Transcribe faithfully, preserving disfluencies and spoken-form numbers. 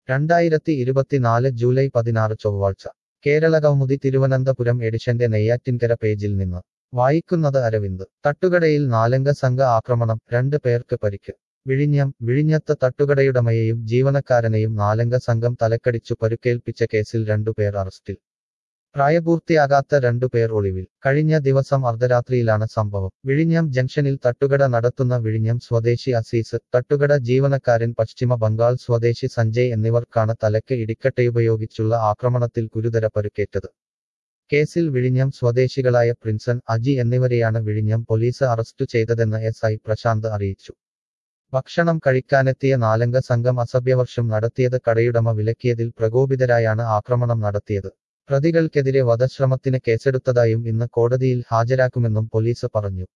രണ്ടായിരത്തി ഇരുപത്തിനാല് ജൂലൈ പതിനാറ് ചൊവ്വാഴ്ച കേരളകൗമുദി തിരുവനന്തപുരം എഡിഷന്റെ നെയ്യാറ്റിൻകര പേജിൽ നിന്ന് വായിക്കുന്നത് അരവിന്ദ് തട്ടുകടയിൽ നാലംഗ സംഘ ആക്രമണം രണ്ട് പേർക്ക് പരിക്ക് വിഴിഞ്ഞം വിഴിഞ്ഞത്ത് തട്ടുകടയുടമയെയും ജീവനക്കാരനെയും നാലംഗ സംഘം തലക്കടിച്ചു പരുക്കേൽപ്പിച്ച കേസിൽ രണ്ടുപേർ അറസ്റ്റിൽ പ്രായപൂർത്തിയാകാത്ത രണ്ടുപേർ ഒളിവിൽ കഴിഞ്ഞ ദിവസം അർദ്ധരാത്രിയിലാണ് സംഭവം വിഴിഞ്ഞം ജംഗ്ഷനിൽ തട്ടുകട നടത്തുന്ന വിഴിഞ്ഞം സ്വദേശി അസീസ് തട്ടുകട ജീവനക്കാരൻ പശ്ചിമ ബംഗാൾ സ്വദേശി സഞ്ജയ് എന്നിവർക്കാണ് തലക്ക് ഇടിക്കട്ടയുപയോഗിച്ചുള്ള ആക്രമണത്തിൽ ഗുരുതര പരുക്കേറ്റത് കേസിൽ വിഴിഞ്ഞം സ്വദേശികളായ പ്രിൻസൺ അജി എന്നിവരെയാണ് വിഴിഞ്ഞം പോലീസ് അറസ്റ്റു ചെയ്തതെന്ന് എസ് ഐ പ്രശാന്ത് അറിയിച്ചു ഭക്ഷണം കഴിക്കാനെത്തിയ നാലംഗ സംഘം അസഭ്യവർഷം നടത്തിയത് കടയുടമ വിലക്കിയതിൽ പ്രകോപിതരായാണ് ആക്രമണം നടത്തിയത് പ്രതികൾക്കെതിരെ വധശ്രമത്തിന് കേസെടുത്തതായും ഇന്ന് കോടതിയിൽ ഹാജരാക്കുമെന്നും പോലീസ് പറഞ്ഞു